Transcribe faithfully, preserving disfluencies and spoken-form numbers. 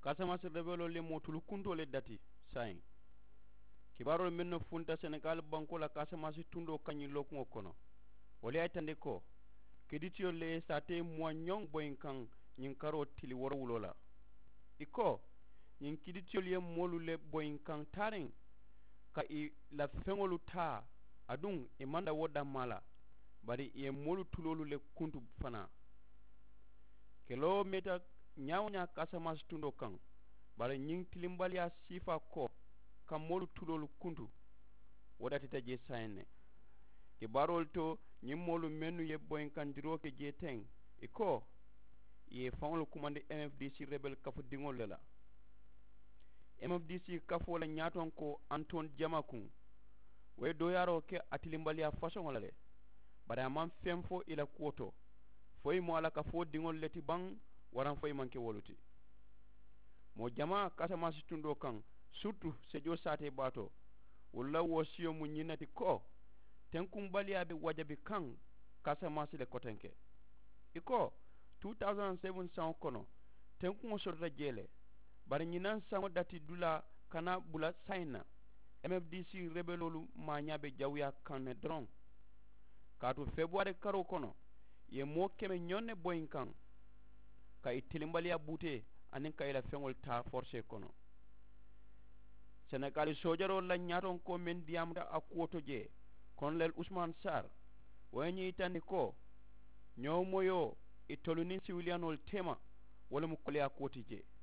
Casamance rebelo le motul kunto le dati sain kibaro menno funta Senegal banko la Casamance tundo kanyi lokmo kono wali ay tande ko keditio le sate mo nyong boyin kan nyin karo tili woro wulola iko nyin kiditio le molu le boyin kan tarin ka i la fengolu ta adun e manda woda mala bari e molu tulolu le kuntu fana kelo meta nyawnya Casamance tundo kan bari nyin tilimbalia sifa ko kam molu tulolu kuntu wodati ta je sayne ke barol to nyin molu menu ye boyin kan diro ke je teng iko ye fawlo kumande M F D C rebel kafu dingol lela M F D C kafo la nyaton ko Anton Jamakun we do yaro ke atilimbalia façon wala le bara man femfo ila kuoto foy mo ala kafo dingol leti bang waran foy manke woluti mo jama Casamance tundo kan surtout sejo sate bato wala wosiyo mu nyinati ko tenkum balia be wajabi kan Casamance le kotenke iko two thousand seven san kono tenkum sorta jele bari nyinan sango dati dula kana bula saina M F D C rebelolu ma nyabe jawya kanne dron katu february karo kono ye mo keme nyonne boyin kan ka itilimbalia bute anin ka ila fengol ta forcé kono Senegal sojaro la nyaton ko men diamda akoto je Colonel Ousmane Sarr wani tandi ko nyow moyo itoluni civilianol tema wala mu kolya koti je